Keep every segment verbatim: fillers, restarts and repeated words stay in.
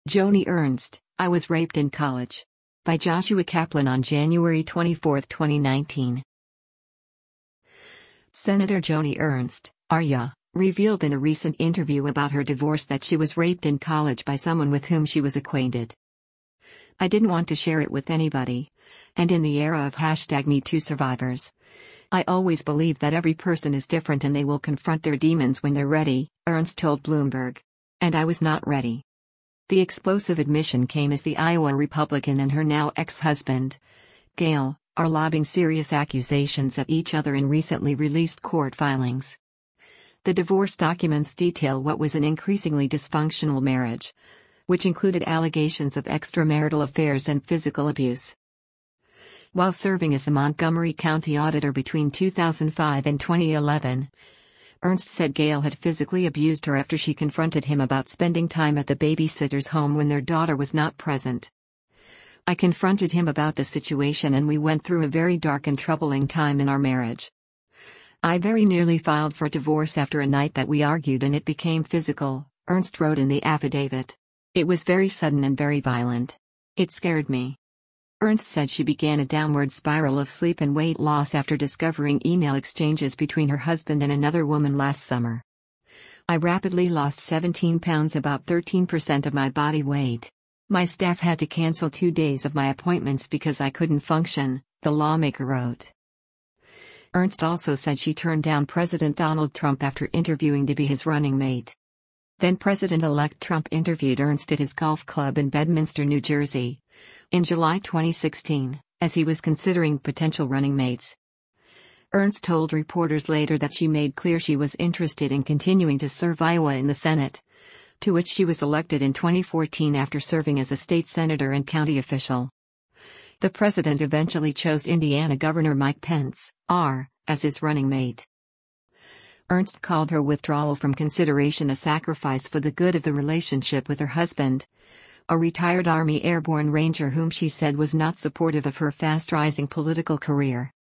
Joni Ernst, I Was Raped in College. By Joshua Kaplan on January twenty-fourth, twenty nineteen. Senator Joni Ernst, R Y A, revealed in a recent interview about her divorce that she was raped in college by someone with whom she was acquainted. I didn't want to share it with anybody. And in the era of hashtag MeToo survivors, I always believe that every person is different and they will confront their demons when they're ready, Ernst told Bloomberg. And I was not ready. The explosive admission came as the Iowa Republican and her now ex-husband, Gayle, are lobbing serious accusations at each other in recently released court filings. The divorce documents detail what was an increasingly dysfunctional marriage, which included allegations of extramarital affairs and physical abuse. While serving as the Montgomery County auditor between two thousand five and twenty eleven, Ernst said Gayle had physically abused her after she confronted him about spending time at the babysitter's home when their daughter was not present. I confronted him about the situation and we went through a very dark and troubling time in our marriage. I very nearly filed for divorce after a night that we argued and it became physical, Ernst wrote in the affidavit. It was very sudden and very violent. It scared me. Ernst said she began a downward spiral of sleep and weight loss after discovering email exchanges between her husband and another woman last summer. I rapidly lost seventeen pounds, about thirteen percent of my body weight. My staff had to cancel two days of my appointments because I couldn't function, the lawmaker wrote. Ernst also said she turned down President Donald Trump after interviewing to be his running mate. Then President-elect Trump interviewed Ernst at his golf club in Bedminster, New Jersey, in July twenty sixteen, as he was considering potential running mates. Ernst told reporters later that she made clear she was interested in continuing to serve Iowa in the Senate, to which she was elected in twenty fourteen after serving as a state senator and county official. The president eventually chose Indiana Governor Mike Pence, R, as his running mate. Ernst called her withdrawal from consideration a sacrifice for the good of the relationship with her husband, a retired Army Airborne Ranger whom she said was not supportive of her fast-rising political career.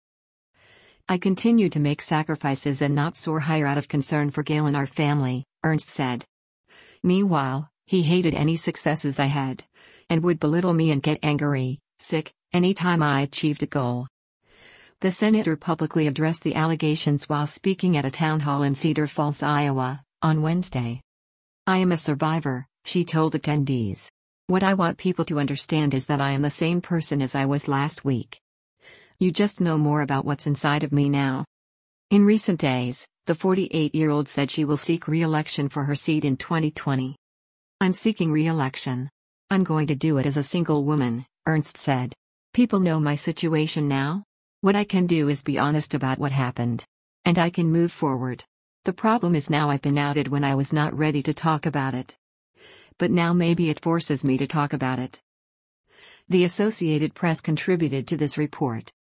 I continue to make sacrifices and not soar higher out of concern for Gayle and our family, Ernst said. Meanwhile, he hated any successes I had, and would belittle me and get angry, sick, anytime I achieved a goal. The senator publicly addressed the allegations while speaking at a town hall in Cedar Falls, Iowa, on Wednesday. I am a survivor, she told attendees. What I want people to understand is that I am the same person as I was last week. You just know more about what's inside of me now. In recent days, the forty-eight-year-old said she will seek re-election for her seat in twenty twenty. I'm seeking re-election. I'm going to do it as a single woman, Ernst said. People know my situation now. What I can do is be honest about what happened. And I can move forward. The problem is now I've been outed when I was not ready to talk about it. But now maybe it forces me to talk about it. The Associated Press contributed to this report.